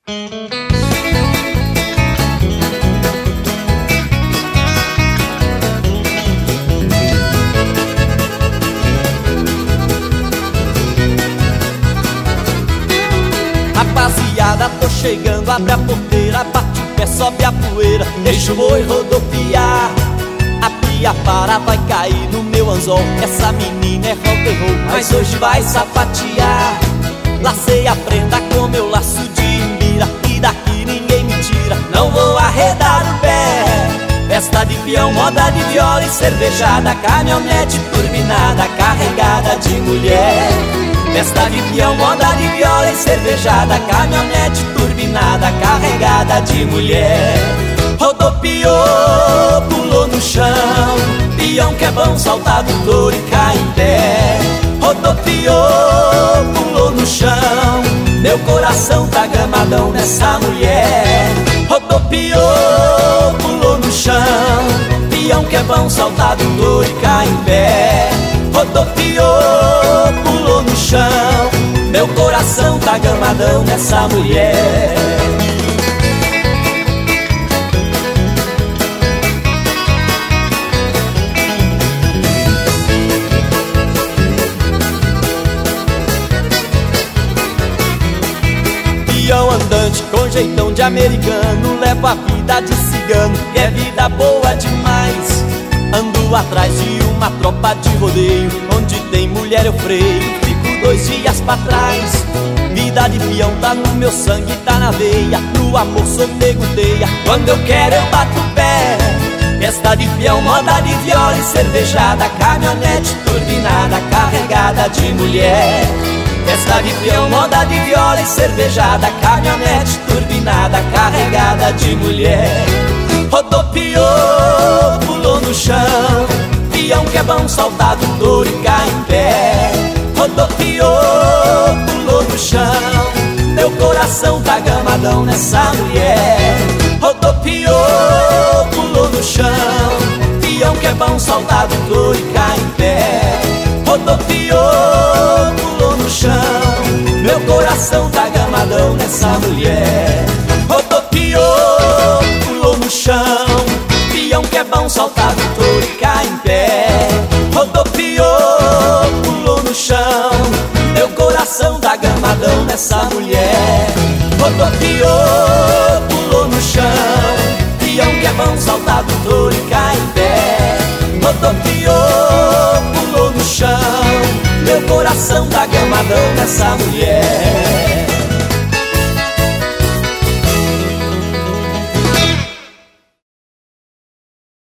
Rapaziada, tô chegando, abre a porteira, bate o pé, sobe a poeira, deixa o boi rodopiar. A pia para, vai cair no meu anzol. Essa menina é rock and roll, mas hoje vai sapatear. Lacei a prenda com meu laço de mira, e daqui ninguém me tira, não vou arredar o pé. Festa de peão, moda de viola e cervejada, caminhonete turbinada, carregada de mulher. Festa de peão, moda de viola e cervejada, caminhonete turbinada, carregada de mulher. Rodopiou, pulou no chão, peão que é bom, salta do touro e cai em pé. Rodopiou, pulou no chão, meu coração tá gamadão nessa mulher. Rodopiou, pulou no chão, peão que é bom, salta do touro e cai em pé. Rodopiou, pulou no chão, meu coração tá gamadão nessa mulher. Peão andante com jeitão de americano, leva a vida de cigano, e é vida boa demais. Ando atrás de uma tropa de rodeio, onde tem mulher eu freio, fico 2 dias pra trás. Vida de peão tá no meu sangue, tá na veia, no amor sou nego teia, quando eu quero eu bato o pé. Festa de peão, moda de viola e cervejada, caminhonete turbinada, carregada de mulher. Festa de peão, moda de viola e cervejada, caminhonete turbinada, carregada de mulher. Rodopiou, pulou no chão, peão que é bom, salta do touro e cai em pé. Rodopiou, pulou no chão, meu coração tá gamadão nessa mulher. Rodopiou, pulou no chão, peão que é bom, salta do touro e cai em pé. Rodopiou, pulou no chão, meu coração tá gamadão nessa mulher. Rodopiou, pulou no chão, peão que é bom, salta do touro e cai em pé. Rodopiou, pulou no chão, meu coração tá gamadão nessa mulher. Rodopiou, pulou no chão, peão que é bom, salta do touro e cai em pé. Rodopiou, pulou no chão, meu coração tá gamadão nessa mulher.